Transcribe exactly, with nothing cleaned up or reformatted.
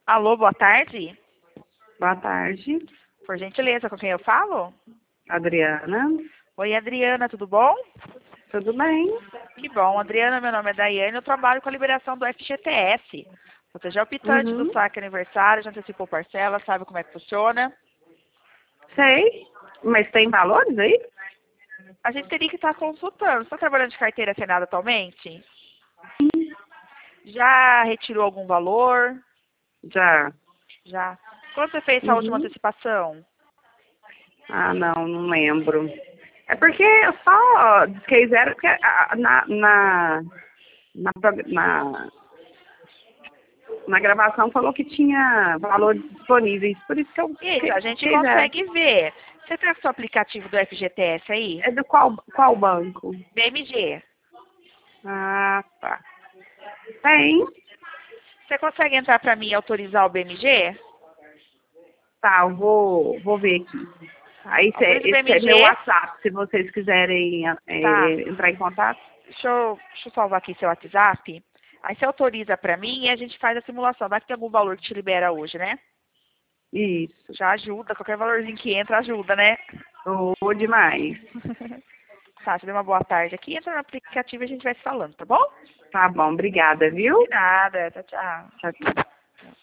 Alô, boa tarde. Boa tarde, Por gentileza, com quem eu falo? Adriana. Oi, Adriana, tudo bom? Tudo bem? Que bom. Adriana, meu nome é Daiane, eu trabalho com a liberação do F G T S. Você já é optante do Uhum. saque aniversário, já antecipou parcela, sabe como é que funciona? Sei, mas tem valores aí? A gente teria que estar consultando. Você está trabalhando de carteira assinada atualmente? Já retirou algum valor? Já. Já. Quando você fez essa última Uhum. antecipação? Ah, não, não lembro. É porque eu só disquei zero porque ah, na, na, na, prog- na, na gravação falou que tinha valores disponíveis, por isso que eu Isso, a gente disquei zero. consegue ver. Você está com o seu aplicativo do F G T S aí? É do qual, qual banco? B M G. Ah, tá. Tem. Você consegue entrar para mim e autorizar o B M G? Tá, eu vou, vou ver aqui. Aí cê- Autoriza o esse é meu B M G? WhatsApp, se vocês quiserem Tá. é, entrar em contato. Deixa eu, deixa eu salvar aqui seu WhatsApp. Aí você autoriza para mim e a gente faz a simulação. Vai que tem algum valor que te libera hoje, né? Isso. Já ajuda. Qualquer valorzinho que entra ajuda, né? Ô, demais. Tá, te dê uma boa tarde aqui. Entra no aplicativo e a gente vai se falando, tá bom? Tá bom, obrigada, De viu? nada. Tchau, tchau. Tchau, tchau.